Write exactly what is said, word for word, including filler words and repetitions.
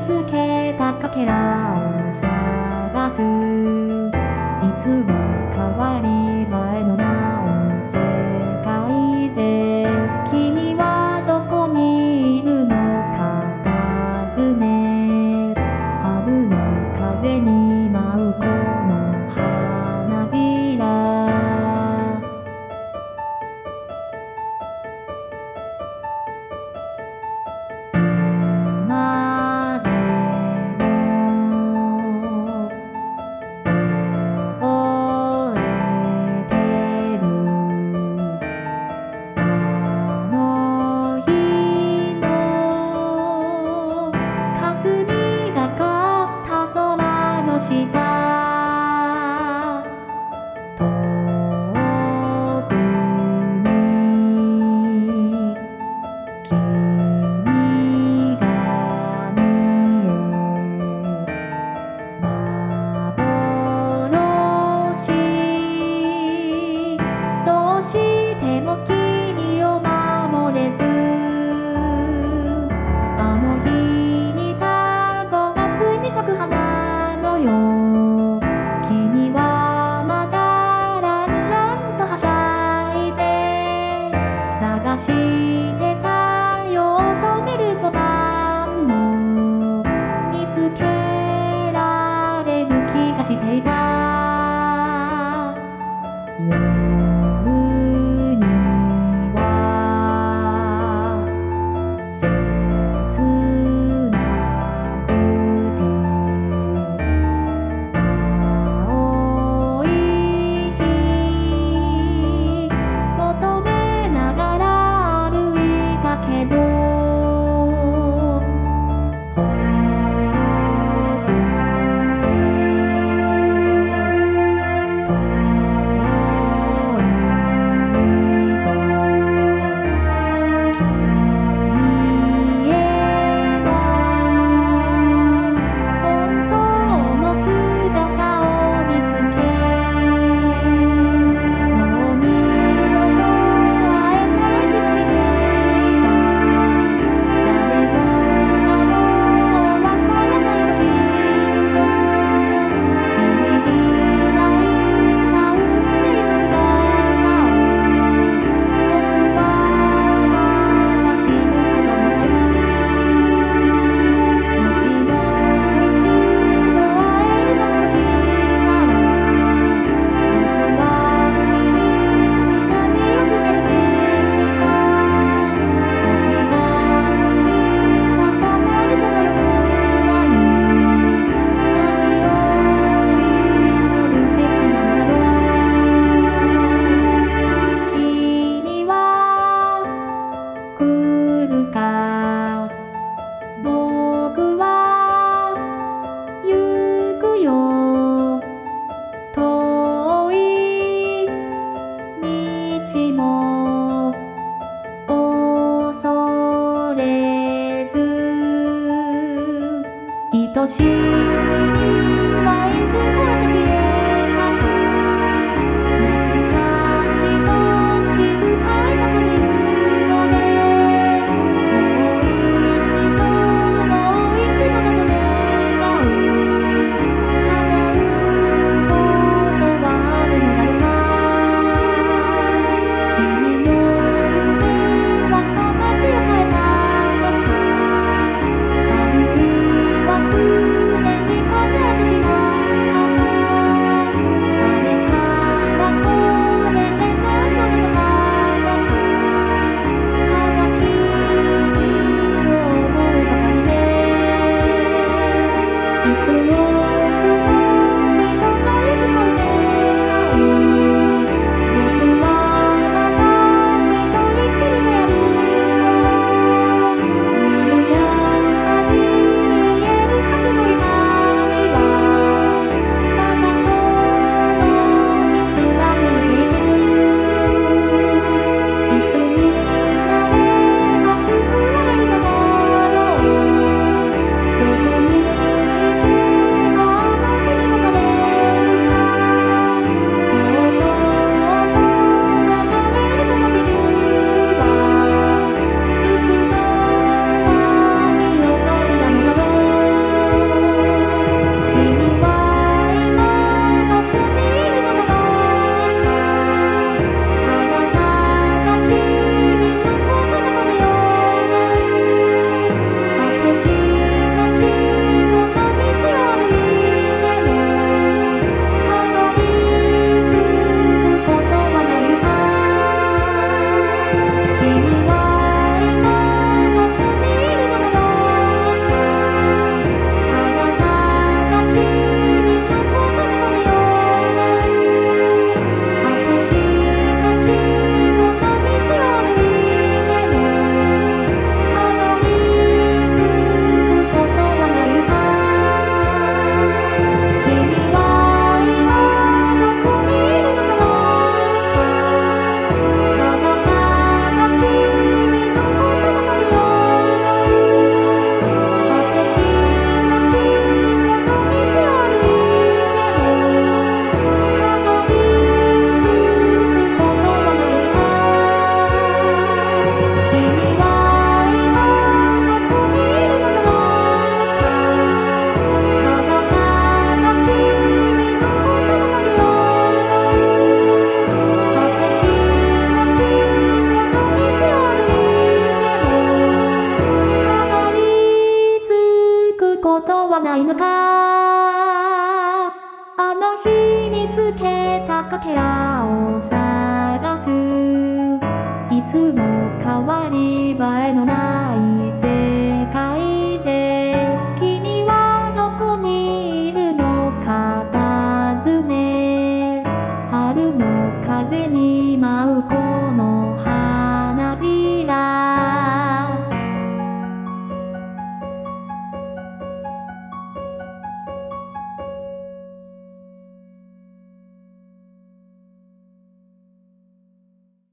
つけたかけらを探す。いつも変わり映えのない世界で君はどこにいるのか尋ね、春の風に舞うこの花びら。今でも覚えてるあの日の霞がかった空の下、遠くに君が見え幻、どうしても君を守れず、あの日見たごがつに咲く花のよう、君はまだランランとはしゃいで探してたよ。止めるボタンも見つけられる気がしていた。夜には切なくて青い日求めながら歩いたけど、細くて遠いと君への本当の姿を見つけ、もう二度と会えない気がしていた。誰もがもうわからないと知るの、君に泣いた運命の姿を僕はまだ知ることもない。もしもう一度会えるのだとしたら、僕は君に何を告げるべきか。時が積み重なるこの夜空に何を祈るべきなのだろう。君は来るか、僕は行くよ。遠い道も恐れず、愛しい君はいつも消えたか。難しい時深いとこにいるので、もう一度もう一度とそれが叶うことはあるのだろうか。君の夢は形を変えたのか、あるいはすでに叶えかけらを探す。いつも変わり映えのない